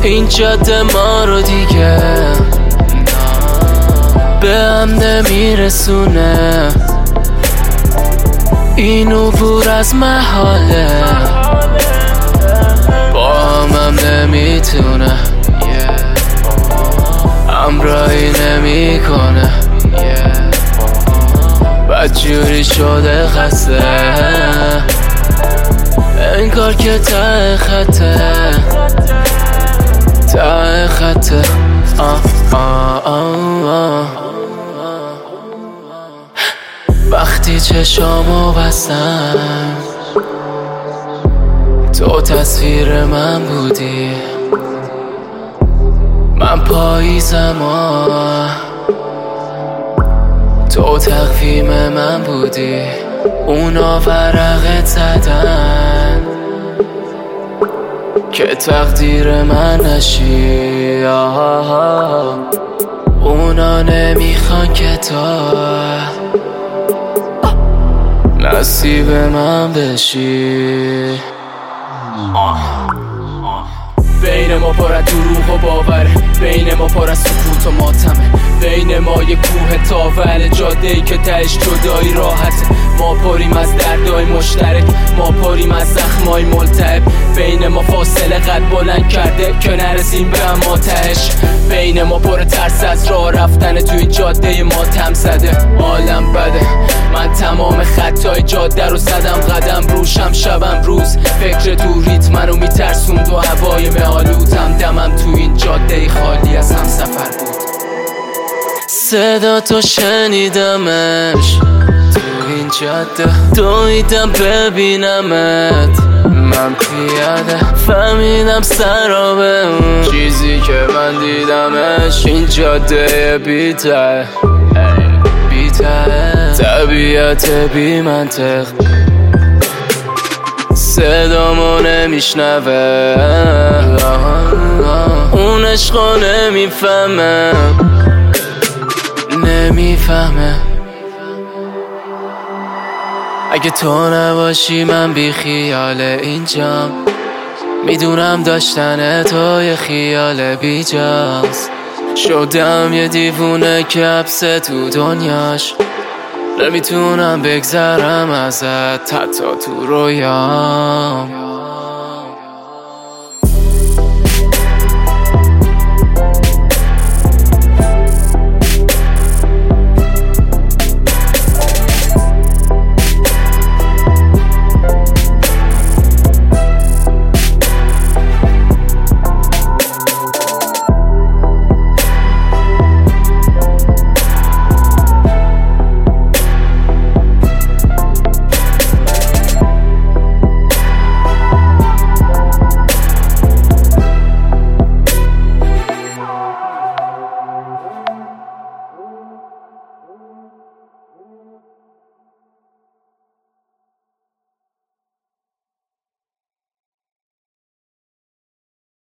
این جاده ما رو دیگه به هم نمیرسونه، این عبور از محاله با هم نمیتونه، همراهی نمیکنه، بدجوری شده خسته، انگار که ته خطه ته خطه. وقتی چشامو بستم تو تصویر من بودی، من پاییزم تو تقویم من بودی، اونا ورقت زدن که تقدیر من نشی، اونا نمیخوان که تو نصیب من بشی. بین ما پر از دروغ و باوره، بین ما پر از سکوت و ماتمه، بین ما یه کوه تاوره، جاده‌ای که تهش جدایی راحته، ما پریم از دردای مشترک، ما پریم از زخمای ملتهب، بین ما فاصله قد بلند کرده که نرسیم به اما تهش، بین ما پر ترس از راه رفتن تو این جاده ما تم زده، عالم بده، من تمام خطای جاده رو زدم قدم روشم شبم روز، فکر تو ریتم منو میترسوند و هوای مهالودم، دمم تو این جاده خالی از هم سفر بود، صدا تو شنیدمش تو این جاده، دویدم ببینمت من پیاده، فهمیدم سرابه اون چیزی که من دیدمش، این جاده بی‌ته طبیعت بی منطق، صدامو نمیشنوه، اون عشقو نمیفهمه اگه تو نباشی من بی خیال اینجام، میدونم داشتن تو یه خیال بیجاست، شدم یه دیوونه که حبسه تو دنیاش، نمیتونم بگذرم ازت حتی تو رویام.